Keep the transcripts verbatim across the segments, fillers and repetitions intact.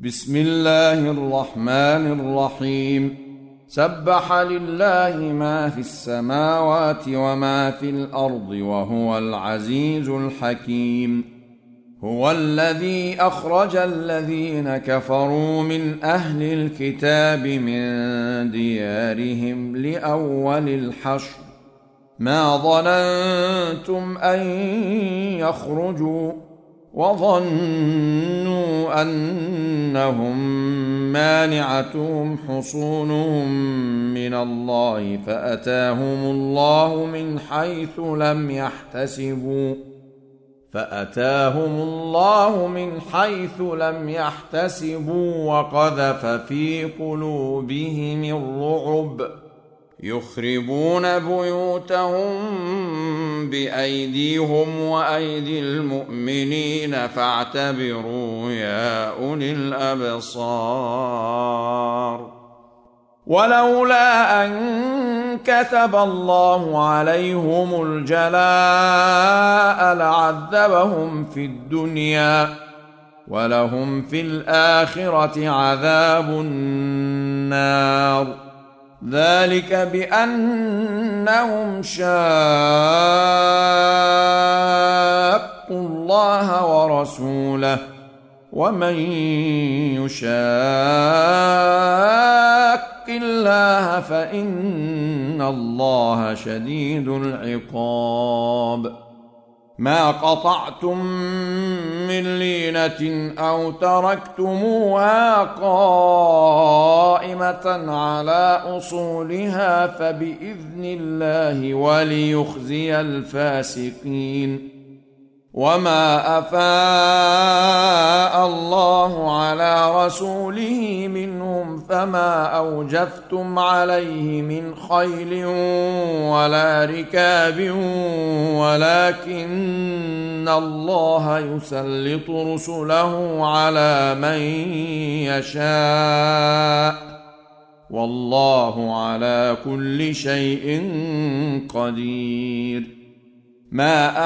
بسم الله الرحمن الرحيم. سبح لله ما في السماوات وما في الأرض وهو العزيز الحكيم. هو الذي أخرج الذين كفروا من أهل الكتاب من ديارهم لأول الحشر ما ظننتم أن يخرجوا وظنوا أنهم مانعتهم حصونهم من الله فأتاهم الله من حيث لم يحتسبوا فأتاهم الله من حيث لم يحتسبوا وقذف في قلوبهم الرعب يخربون بيوتهم بأيديهم وأيدي المؤمنين فاعتبروا يا أولي الأبصار. ولولا أن كتب الله عليهم الجلاء لعذبهم في الدنيا ولهم في الآخرة عذاب النار. ذلك بأنهم شاقوا الله ورسوله ومن يشاق الله فإن الله شديد العقاب. ما قطعتم من لينة أو تركتموها قائمة على أصولها فبإذن الله وليخزي الفاسقين. وما أفاء الله على رسوله منهم فما أوجفتم عليه من خيل ولا ركاب ولكن الله يسلط رسله على من يشاء والله على كل شيء قدير. ما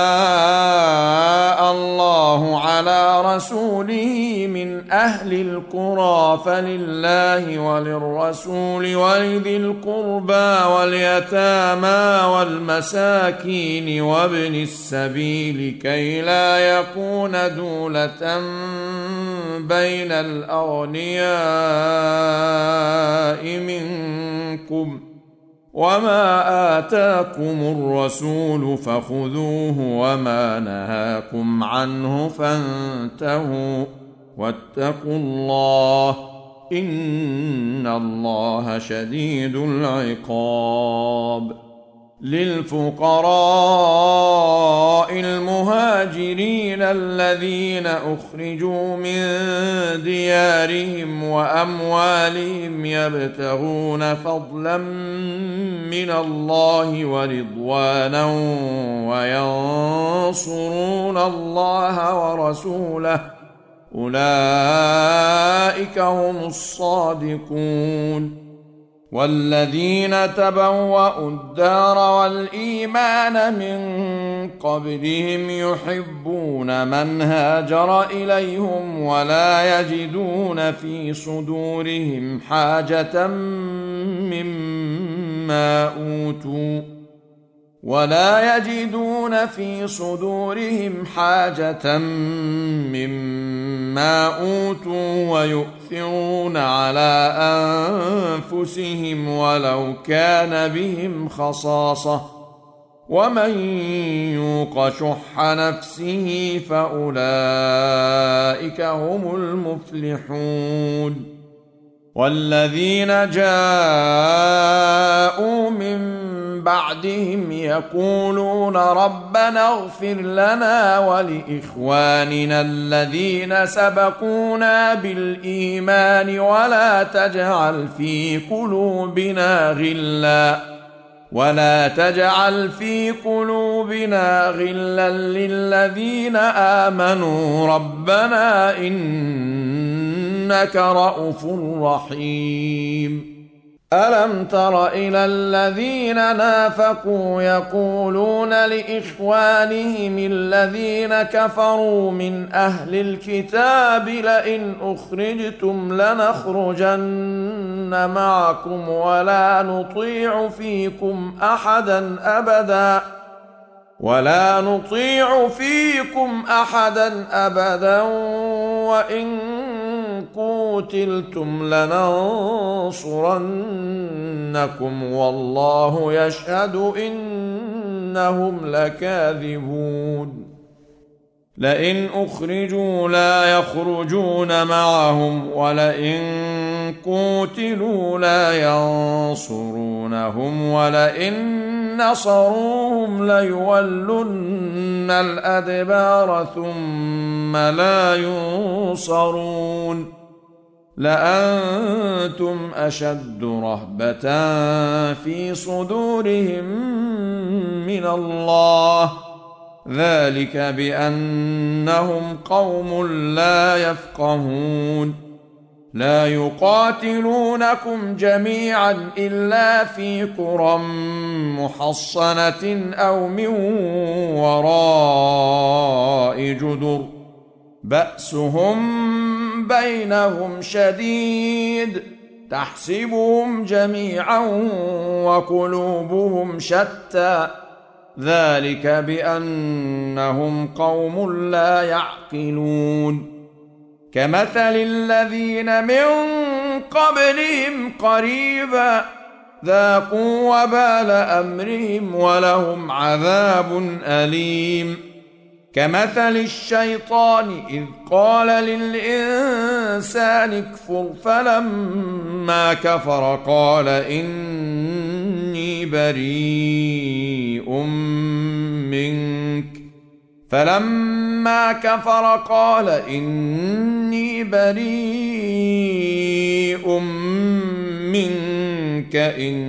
أفاء الله على رسوله من أهل القرى فلله وللرسول ولذي القربى واليتامى والمساكين وابن السبيل كي لا يكون دولة بين الأغنياء منكم. وما آتاكم الرسول فخذوه وما نهاكم عنه فانتهوا واتقوا الله إن الله شديد العقاب. للفقراء المهاجرين الذين أخرجوا من ديارهم وأموالهم يبتغون فضلا من الله ورضوانا وينصرون الله ورسوله أولئك هم الصادقون. والذين تبوأوا الدار والإيمان من قبلهم يحبون من هاجر إليهم ولا يجدون في صدورهم حاجة مما أوتوا ولا يجدون في صدورهم حاجة مما أوتوا ويؤثرون على أنفسهم ولو كان بهم خصاصة ومن يوق شح نفسه فأولئك هم المفلحون. والذين جاءوا من بعدهم يقولون ربنا اغفر لنا ولإخواننا الذين سبقونا بالإيمان ولا تجعل في قلوبنا غلا ولا تجعل في قلوبنا غلا للذين آمنوا ربنا إنك رءوف رحيم. ألم تر إلى الذين نافقوا يقولون لإخوانهم الذين كفروا من أهل الكتاب لئن أخرجتم لنخرجن معكم ولا نطيع فيكم أحدا أبدا ولا نطيع فيكم أحدا أبدا وإن قوتلتم لننصرنكم والله يشهد إنهم لكاذبون لئن أخرجوا لا يخرجون معهم ولئن قوتلوا لا ينصرونهم ولئن نصروهم ليولن الأدبار ثم لا ينصرون لأنتم أشد رهبة في صدورهم من الله ذلك بأنهم قوم لا يفقهون لا يقاتلونكم جميعا إلا في قرى محصنة أو من وراء جدر بأسهم بينهم شديد تحسبهم جميعا وقلوبهم شتى ذلك بأنهم قوم لا يعقلون كمثل الذين من قبلهم قريبا ذاقوا وبال أمرهم ولهم عذاب أليم كمثل الشيطان إذ قال للإنسان اكفر فلما كفر قال إني بريء منك فلما كفر قال إني بريء منك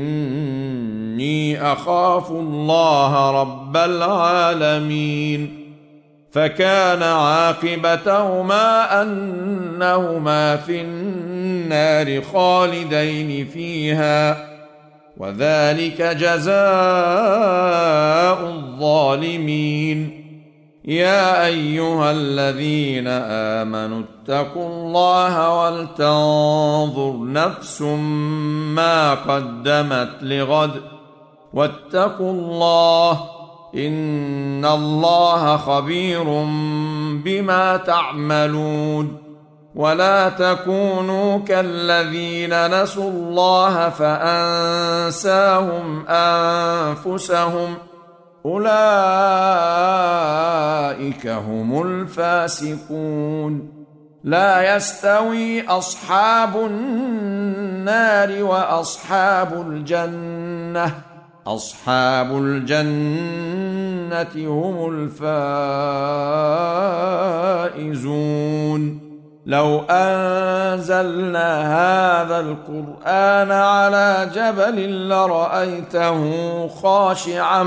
إني أخاف الله رب العالمين فكان عاقبتهما أنهما في النار خالدين فيها وذلك جزاء الظالمين يا أيها الذين آمنوا اتقوا الله ولتنظر نفس ما قدمت لغد واتقوا الله إن الله خبير بما تعملون ولا تكونوا كالذين نسوا الله فأنساهم أنفسهم أولئك هم الفاسقون لا يستوي أصحاب النار وأصحاب الجنة أصحاب الجنة هم الفائزون لو أنزلنا هذا القرآن على جبل لرأيته خاشعا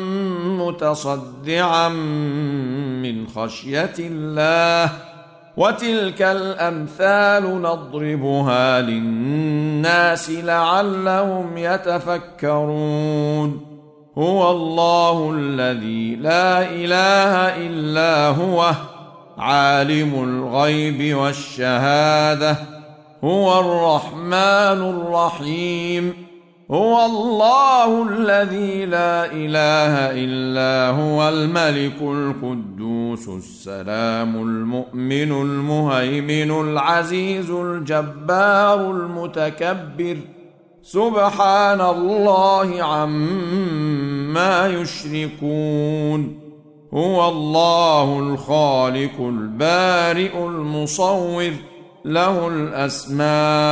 متصدعا من خشية الله وتلك الأمثال نضربها للناس لعلهم يتفكرون هو الله الذي لا إله إلا هو عالم الغيب والشهادة هو الرحمن الرحيم هو الله الذي لا إله إلا هو الملك القدوس السلام المؤمن المهيمن العزيز الجبار المتكبر سبحان الله عما يشركون هو الله الخالق البارئ المصور له الأسماء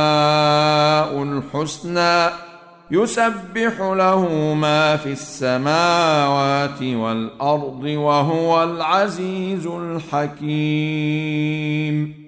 الحسنى يسبح له ما في السماوات والأرض وهو العزيز الحكيم